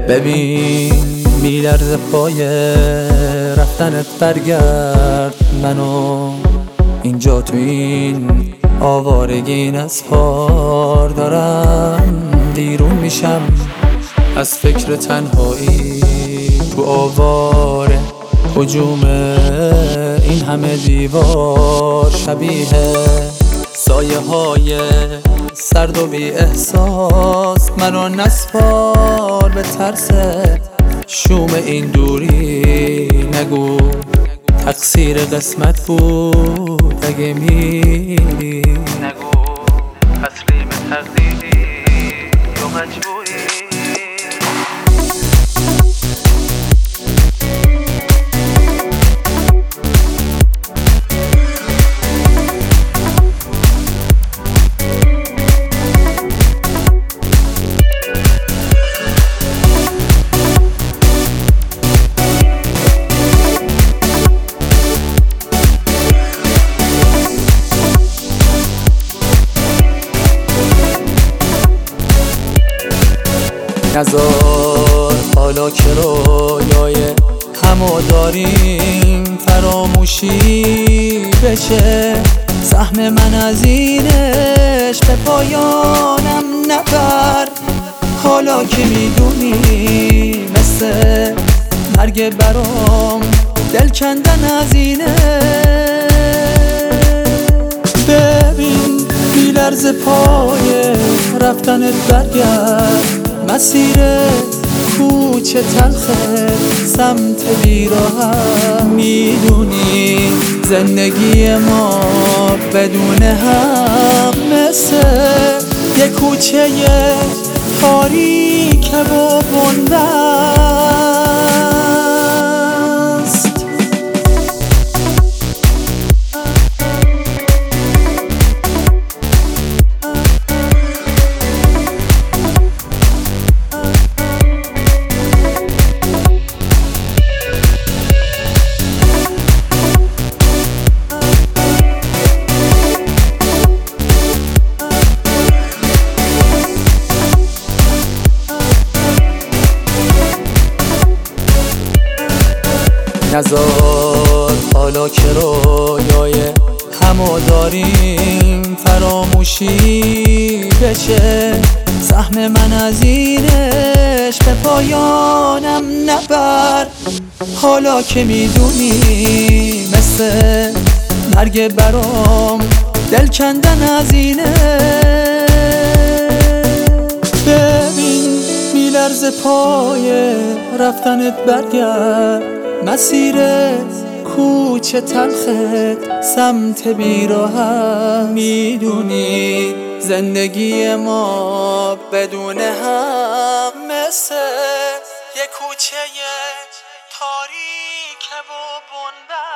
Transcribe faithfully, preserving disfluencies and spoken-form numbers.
ببین میلرزه پای رفتنت، برگرد منو اینجا تو این آوارگی نسپار. دارم دیرون میشم از فکر تنهایی تو آواره، هجوم این همه دیوار شبیه سایه های سرد و بی احساس. منو نسپار به ترس شوم این دوری، نگو تقصیر قسمت بود اگه میری، نگو تسلیم تقدیری یا مجبوری. نزار حالا که رویای همو داریم فراموشی بشه، سهم من از اینش به پایانم نبر. حالا که میدونی مثل مرگ برام دل کندن از اینه. ببین میلرزه پای رفتنت، برگرد مسیرت کوچه تلخه سمت بیراهم. میدونی زندگی ما بدون هم مثل یه کوچه تاریک و بنده. نزار حالا که رویای همو داریم فراموشی بشه، سهم من از اینش به پایانم نبر. حالا که میدونی مثل مرگ برام دل کندن از اینه. ببین میلرزه پای رفتنت، برگرد مسیرت کوچه تلخه سمت بیراهم. میدونی زندگی ما بدون هم مثل یه کوچه تاریک و بنده.